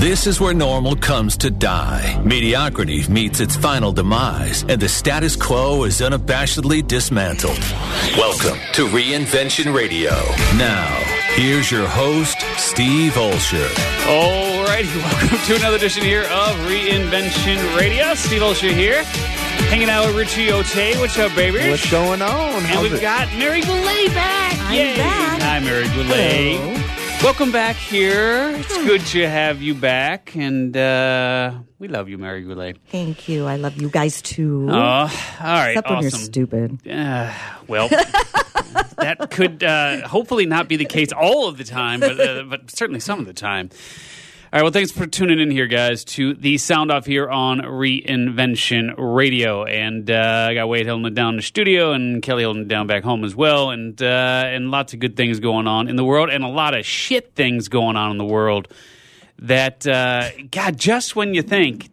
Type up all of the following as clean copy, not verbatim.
This is where normal comes to die. Mediocrity meets its final demise, and the status quo is unabashedly dismantled. Welcome to Reinvention Radio. Now, here's your host, Steve Olsher. All righty, welcome to another edition here of Reinvention Radio. Steve Olsher here, hanging out with Richie Ote. What's up, baby? What's going on? And we've got Mary Goulet back. I'm back. Hi, Mary Goulet. Hello. Welcome back here. It's good to have you back, and we love you, Mary Goulet. Thank you. I love you guys too. Oh, all right, Except awesome. when you're stupid. Well, that could hopefully not be the case all of the time, but certainly some of the time. All right, well, thanks for tuning in here, guys, to the Sound Off here on Reinvention Radio. And I got Wade holding it down in the studio and Kelly holding it down back home as well. And lots of good things going on in the world and a lot of shit things going on in the world that, God, just when you think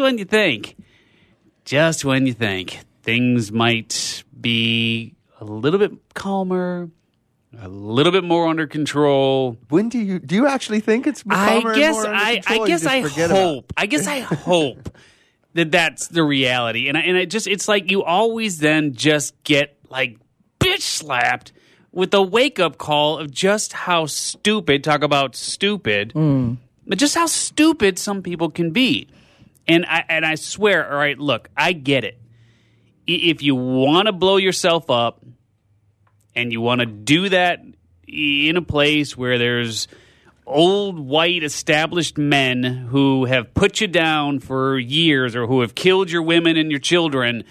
things might be a little bit calmer, a little bit more under control. When do you actually think it's calmer and more under control? I guess I hope that that's the reality. And it's like you always then just get like bitch slapped with a wake up call of just how stupid, talk about stupid, but just how stupid some people can be. And I swear, all right, look, I get it. If you want to blow yourself up, and you want to do that in a place where there's old, white, established men who have put you down for years or who have killed your women and your children,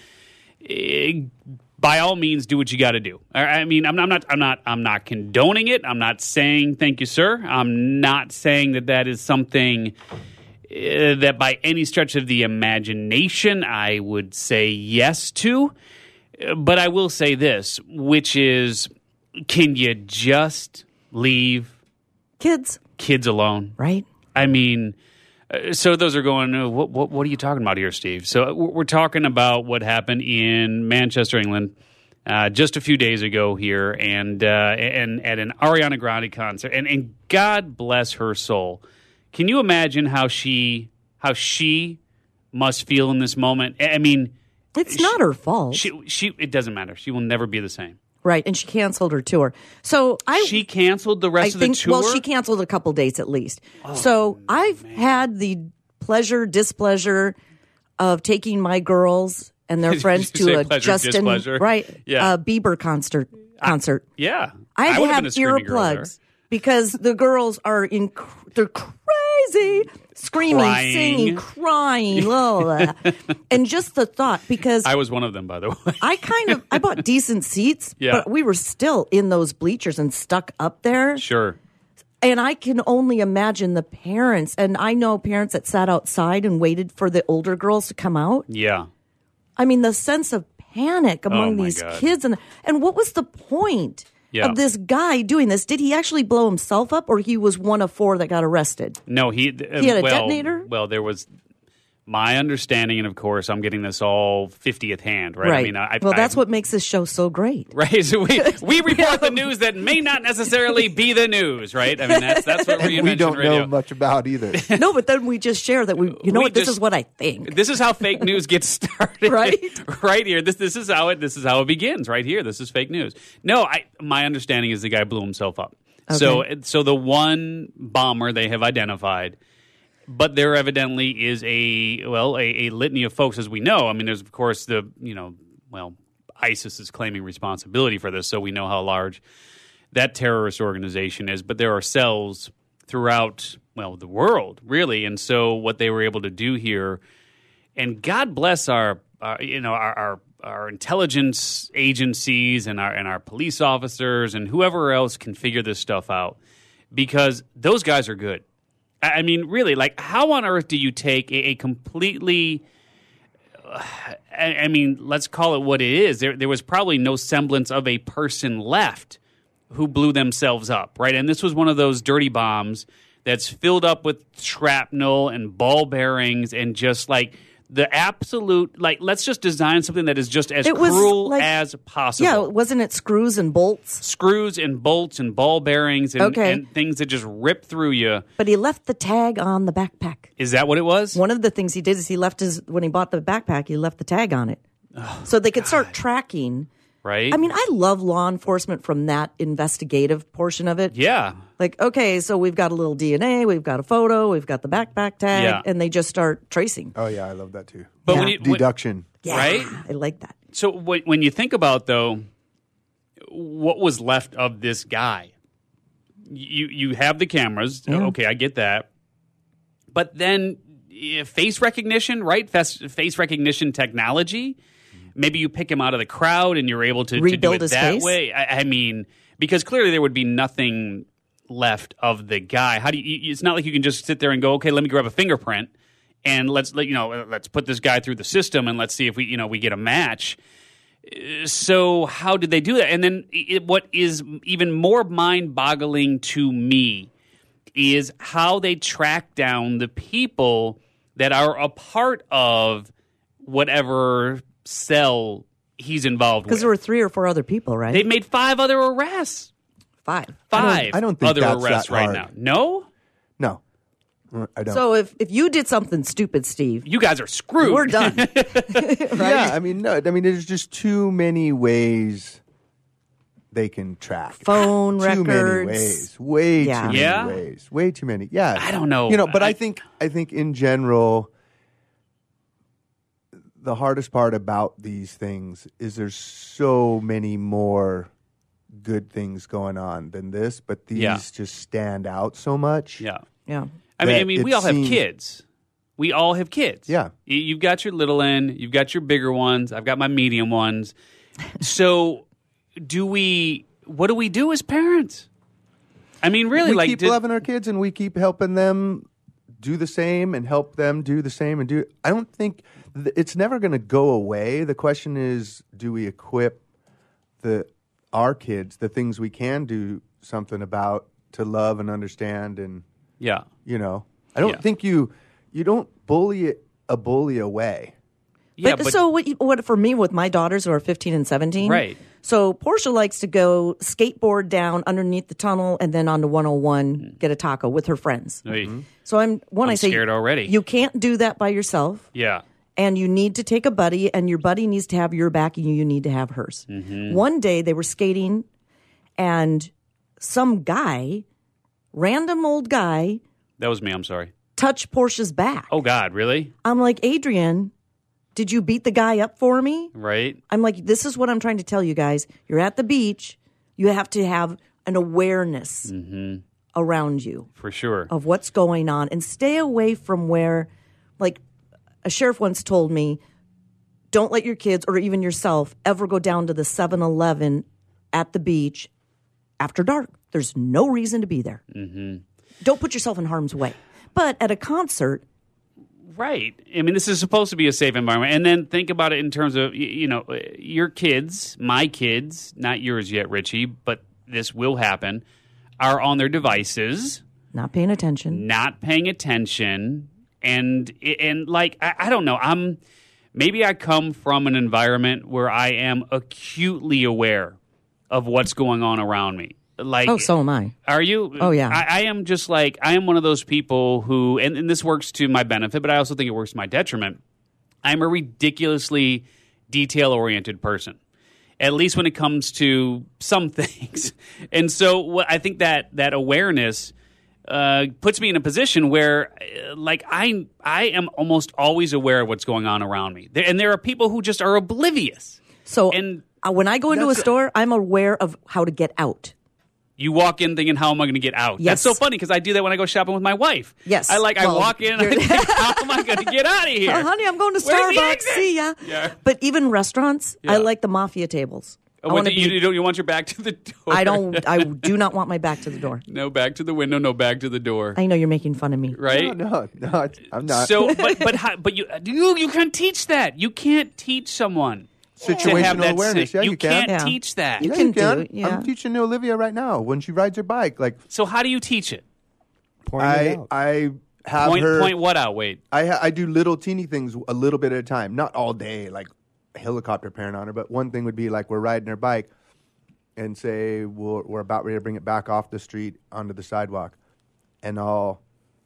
by all means, do what you got to do. I mean, I'm not condoning it. I'm not saying thank you, sir. I'm not saying that is something that by any stretch of the imagination I would say yes to. But I will say this, which is, can you just leave Kids alone? Right? I mean, so those are going, what are you talking about here, Steve? So we're talking about what happened in Manchester, England, just a few days ago here, and at an Ariana Grande concert. And God bless her soul. Can you imagine how she must feel in this moment? I mean, it's not her fault. It doesn't matter. She will never be the same. Right, and she canceled her tour. So she canceled the rest of the tour? Well, she canceled a couple dates at least. I've had the displeasure of taking my girls and their friends to a Justin Bieber concert. Yeah. I have earplugs because the girls are they're crazy. Screaming, singing, crying, blah, blah. And just the thought, because I was one of them, by the way. I bought decent seats, but we were still in those bleachers and stuck up there. Sure. And I can only imagine the parents, and I know parents that sat outside and waited for the older girls to come out. Yeah. I mean, the sense of panic among these kids, and what was the point? Of this guy doing this? Did he actually blow himself up, or he was one of four that got arrested? No, he had a detonator? Well, there was my understanding, and of course, I'm getting this all 50th hand, right? I mean, that's what makes this show so great, right? So we report the news that may not necessarily be the news, right? I mean, that's what Reinvention we don't Radio. know much about either. No, but then we just share that this is what I think. This is how fake news gets started, right? Right here. This is how it begins, right here. This is fake news. No, my understanding is the guy blew himself up. Okay. So the one bomber they have identified. But there evidently is a litany of folks, as we know. I mean, there's, of course, ISIS is claiming responsibility for this, so we know how large that terrorist organization is. But there are cells throughout, the world, really. And so what they were able to do here, and God bless our intelligence agencies and our police officers and whoever else can figure this stuff out, because those guys are good. I mean, really, like, how on earth do you take a completely, let's call it what it is. There was probably no semblance of a person left who blew themselves up, right? And this was one of those dirty bombs that's filled up with shrapnel and ball bearings and just like The absolute, like, let's just design something that is just as cruel as possible. Yeah, wasn't it screws and bolts? Screws and bolts and ball bearings and things that just rip through you. But he left the tag on the backpack. Is that what it was? One of the things he did is when he bought the backpack, he left the tag on it. So they could start tracking. Right. I mean, I love law enforcement from that investigative portion of it. Yeah. Like, okay, so we've got a little DNA, we've got a photo, we've got the backpack tag, and they just start tracing. Oh, yeah, I love that too. But deduction. Yeah, right? I like that. So when you think about, though, what was left of this guy, you have the cameras. Yeah. Okay, I get that. But then face recognition, right? Face recognition technology. Maybe you pick him out of the crowd and you're able to do it that face? Way. I mean, because clearly there would be nothing left of the guy. How do you? It's not like you can just sit there and go, okay, let me grab a fingerprint and let's put this guy through the system and let's see if we get a match. So how did they do that? And then what is even more mind-boggling to me is how they track down the people that are a part of whatever cell he's involved with. Because there were 3 or 4 other people, right? They've made 5 other arrests. 5. I don't think other that's arrests that right hard. now. No? No. I don't. So if you did something stupid, Steve, you guys are screwed. We're done. Right? Yeah, I mean, there's just too many ways they can track. Phone too records. Many ways. Way too many ways. Way too many. Yeah. I don't know. But I think in general, the hardest part about these things is there's so many more good things going on than this, but these just stand out so much. Yeah. Yeah. I mean, we all have kids. We all have kids. Yeah. You've got your little end. You've got your bigger ones. I've got my medium ones. So what do we do as parents? I mean, really, we keep loving our kids and we keep helping them do the same and help them do the same and do. I don't think it's never going to go away. The question is, do we equip our kids the things we can do something about to love and understand and I don't think you don't bully a bully away. Yeah, but so what for me with my daughters who are 15 and 17, right? So Portia likes to go skateboard down underneath the tunnel and then onto 101, get a taco with her friends. Mm-hmm. So I'm scared already. You can't do that by yourself. Yeah. And you need to take a buddy, and your buddy needs to have your back, and you need to have hers. Mm-hmm. One day they were skating, and some guy, random old guy. That was me, I'm sorry. Touched Portia's back. Oh, God, really? I'm like, Adrian, did you beat the guy up for me? Right. I'm like, this is what I'm trying to tell you guys. You're at the beach. You have to have an awareness around you. For sure. Of what's going on. And stay away from where, like, a sheriff once told me, don't let your kids or even yourself ever go down to the 7-Eleven at the beach after dark. There's no reason to be there. Mm-hmm. Don't put yourself in harm's way. But at a concert... Right. I mean, this is supposed to be a safe environment. And then think about it in terms of, your kids, my kids, not yours yet, Richie, but this will happen, are on their devices. Not paying attention. And like, I don't know. Maybe I come from an environment where I am acutely aware of what's going on around me. Like, so am I. Are you? Oh, yeah. I am just like, I am one of those people who, and this works to my benefit, but I also think it works to my detriment. I'm a ridiculously detail-oriented person, at least when it comes to some things. And so I think that awareness puts me in a position where, like, I am almost always aware of what's going on around me. And there are people who just are oblivious. So when I go into a store, I'm aware of how to get out. You walk in thinking, how am I going to get out? Yes. That's so funny because I do that when I go shopping with my wife. Yes. I walk in and I think, how am I going to get out of here? Honey, I'm going to Starbucks. See ya. Yeah. But even restaurants, I like the mafia tables. You want your back to the door? I do not want my back to the door. No back to the window, no back to the door. I know you're making fun of me. Right? No, I'm not. So, but you can't teach that. You can't teach someone. Situational awareness. Yeah, you can't teach that. You can do it. I'm teaching Olivia right now when she rides her bike. Like, so how do you teach it? I Point what out, Wade? I do little teeny things a little bit at a time, not all day, like helicopter parent on her. But one thing would be like we're riding her bike, and say we're about ready to bring it back off the street onto the sidewalk, and I'll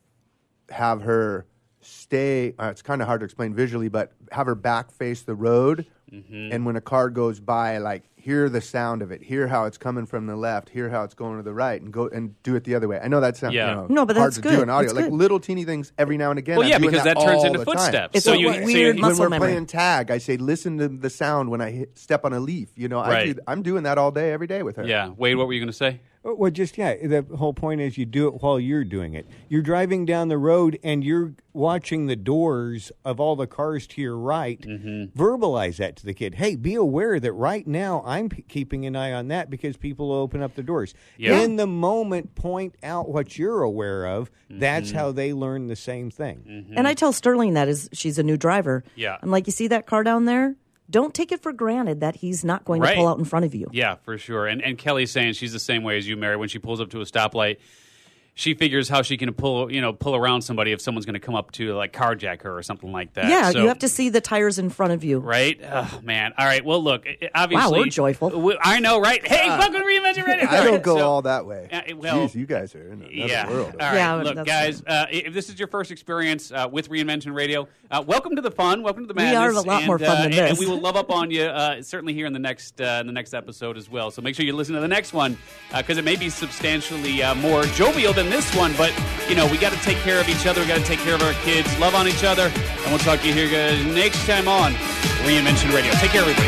have her stay. It's kind of hard to explain visually, but have her back face the road, and when a car goes by, like hear the sound of it, hear how it's coming from the left, hear how it's going to the right, and go and do it the other way. I know that sounds no, but hard that's to good. do in audio, that's like good. little teeny things every now and again. Well, because that turns into footsteps. It's weird muscle when we're memory. playing tag, I say, listen to the sound when I step on a leaf. I'm doing that all day, every day with her. Yeah. Wade, what were you going to say? Well, the whole point is you do it while you're doing it. You're driving down the road and you're watching the doors of all the cars to your right. Verbalize that to the kid. Hey, be aware that right now I'm keeping an eye on that because people will open up the doors. Yeah. In the moment, point out what you're aware of. That's how they learn the same thing. And I tell Sterling that as she's a new driver. Yeah. I'm like, you see that car down there? Don't take it for granted that he's not going to pull out in front of you. Yeah, for sure. And Kelly's saying she's the same way as you, Mary. When she pulls up to a stoplight, she figures how she can pull around somebody if someone's going to come up to like carjack her or something like that. Yeah, you have to see the tires in front of you. Right? Oh, man. All right. Well, look, obviously. Wow, we're joyful. I know, right? Hey, welcome to Reinvention Radio. I don't go all that way. Well, Jeez, you guys are in another world. All right. Yeah, look, guys, if this is your first experience with Reinvention Radio, welcome to the fun. Welcome to the madness. We are a lot more fun than this. And we will love up on you certainly here in the next episode as well. So make sure you listen to the next one because it may be substantially more jovial than this one, but we got to take care of each other. We got to take care of our kids, love on each other, and we'll talk to you here guys next time on Reinvention Radio. Take care, everybody.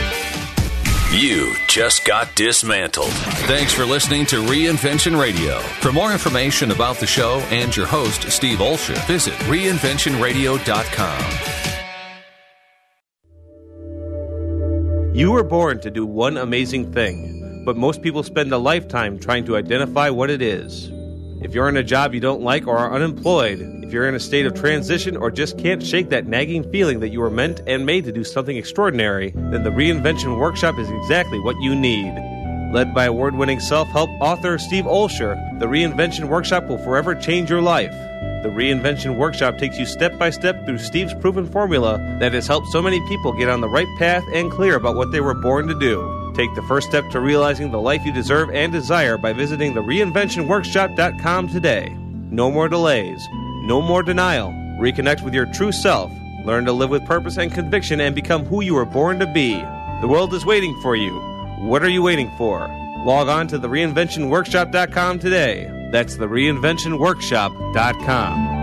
You just got dismantled. Thanks for listening to Reinvention Radio. For more information about the show and your host, Steve Olsher, visit reinventionradio.com. You were born to do one amazing thing, but most people spend a lifetime trying to identify what it is. If you're in a job you don't like or are unemployed, if you're in a state of transition or just can't shake that nagging feeling that you were meant and made to do something extraordinary, then the Reinvention Workshop is exactly what you need. Led by award-winning self-help author Steve Olsher, the Reinvention Workshop will forever change your life. The Reinvention Workshop takes you step by step through Steve's proven formula that has helped so many people get on the right path and clear about what they were born to do. Take the first step to realizing the life you deserve and desire by visiting the reinventionworkshop.com today. No more delays. No more denial. Reconnect with your true self. Learn to live with purpose and conviction and become who you were born to be. The world is waiting for you. What are you waiting for? Log on to the reinventionworkshop.com today. That's the reinventionworkshop.com.